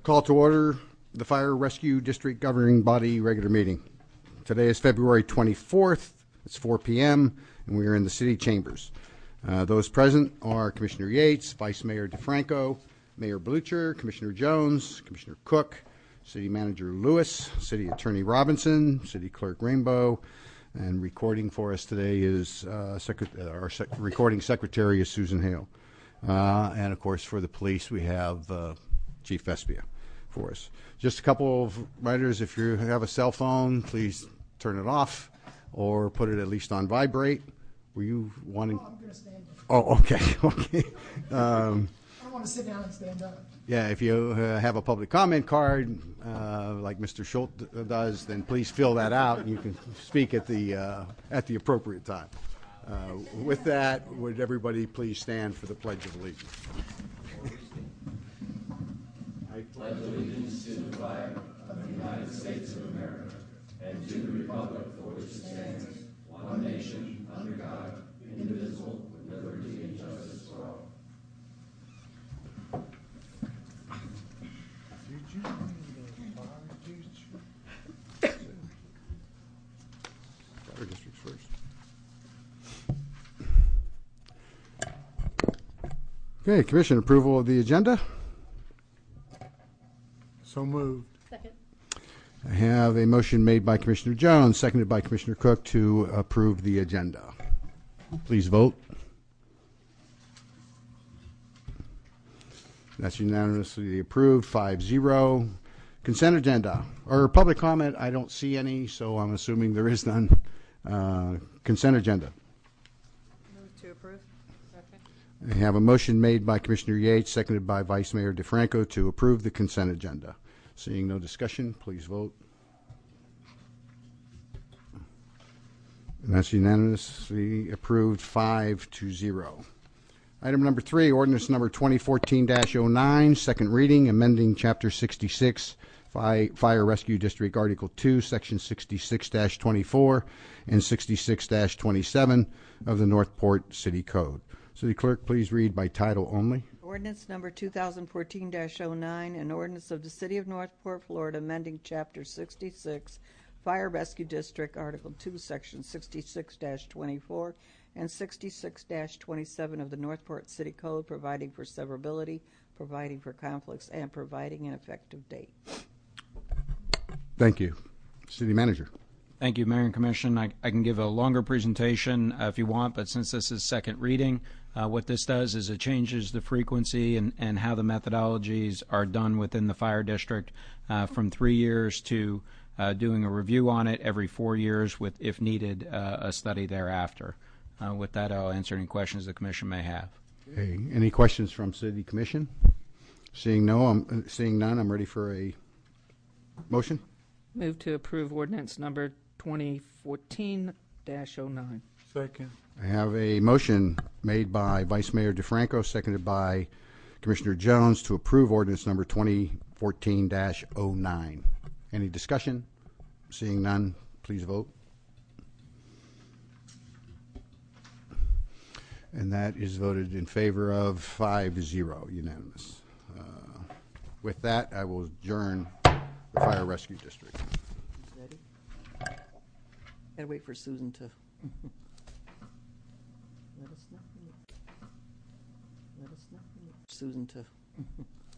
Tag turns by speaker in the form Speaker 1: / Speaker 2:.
Speaker 1: Call to order the Fire Rescue District Governing Body regular meeting. Today is February 24th. It's 4 p.m. and we are in the city chambers. Those present are Commissioner Yates, Vice Mayor DeFranco, Mayor Blucher, Commissioner Jones, Commissioner Cook, City Manager Lewis, City Attorney Robinson, City Clerk Rainbow, and recording for us today is our recording secretary is Susan Hale. And of course for the police we have Chief Vespia for us. Just a couple of reminders: if you have a cell phone, please turn it off or put it at least on vibrate. Were you wanting?
Speaker 2: Oh, I'm going to stand up.
Speaker 1: Oh, okay, okay.
Speaker 2: I don't want to sit down and stand up.
Speaker 1: Yeah, if you have a public comment card like Mr. Schultz does, then please fill that out, and you can speak at the appropriate time. With that, would everybody please stand for the Pledge of Allegiance? I pledge allegiance to the flag of the United States of America and to the republic for which it stands, one nation, under God, indivisible, with liberty and justice for all. Fire districts first. Okay, Commission approval of the agenda.
Speaker 3: So moved.
Speaker 2: Second.
Speaker 1: I have a motion made by Commissioner Jones, seconded by Commissioner Cook to approve the agenda. Please vote. That's unanimously approved, 5-0. Consent agenda, or public comment, I don't see any, so I'm assuming there is none. Consent agenda.
Speaker 4: Move to approve. Second.
Speaker 1: I have a motion made by Commissioner Yates, seconded by Vice Mayor DeFranco to approve the consent agenda. Seeing no discussion, please vote. And that's unanimously approved, 5-0. Item number 3, ordinance number 2014-09, second reading, amending Chapter 66, Fire Rescue District, Article 2, Section 66-24 and 66-27 of the Northport City Code. City Clerk, please read by title only.
Speaker 4: Ordinance number 2014-09, an ordinance of the City of Northport, Florida, amending Chapter 66, Fire Rescue District, Article 2, Section 66-24 and 66-27 of the Northport City Code, providing for severability, providing for conflicts, and providing an effective date.
Speaker 1: Thank you. City Manager.
Speaker 5: Thank you, Mayor and Commission. I can give a longer presentation if you want, but since this is second reading, what this does is it changes the frequency and how the methodologies are done within the fire district from 3 years to doing a review on it every 4 years with, if needed, a study thereafter. With that, I'll answer any questions the Commission may have.
Speaker 1: Okay. Any questions from City Commission? Seeing none, I'm ready for a motion.
Speaker 6: Move to approve ordinance number 2014-09.
Speaker 3: Second.
Speaker 1: I have a motion made by Vice Mayor DeFranco, seconded by Commissioner Jones to approve ordinance number 2014-09. Any discussion? Seeing none, please vote. And that is voted in favor of 5-0, unanimous. With that, I will adjourn the Fire Rescue District.
Speaker 4: Ready? Gotta wait for Susan to let us know. Susan to